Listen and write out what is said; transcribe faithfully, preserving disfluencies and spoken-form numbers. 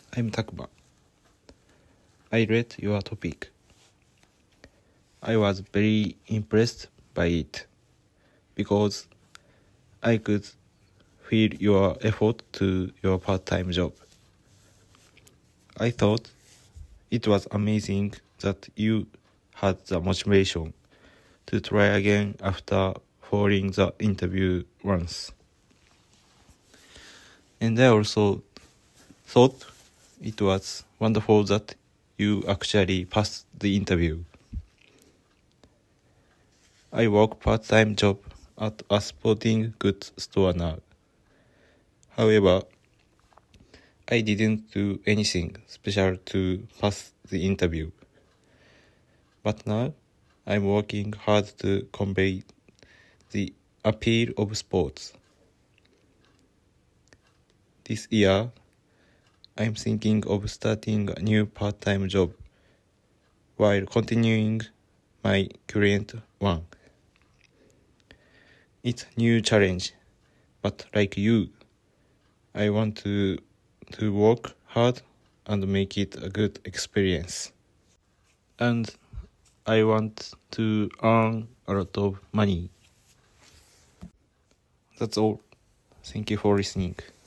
I'm Takuma. I read your topic. I was very impressed by it because I could feel your effort to your part-time job. I thought it was amazing that you had the motivation to try again after failing the interview once. And I also thought it was wonderful that you actually passed the interview. I work part-time job at a sporting goods store now. However, I didn't do anything special to pass the interview. But now, I'm working hard to convey the appeal of sports. This year, I'm thinking of starting a new part-time job while continuing my current one. It's a new challenge, but like you, I want to, to work hard and make it a good experience. And I want to earn a lot of money. That's all. Thank you for listening.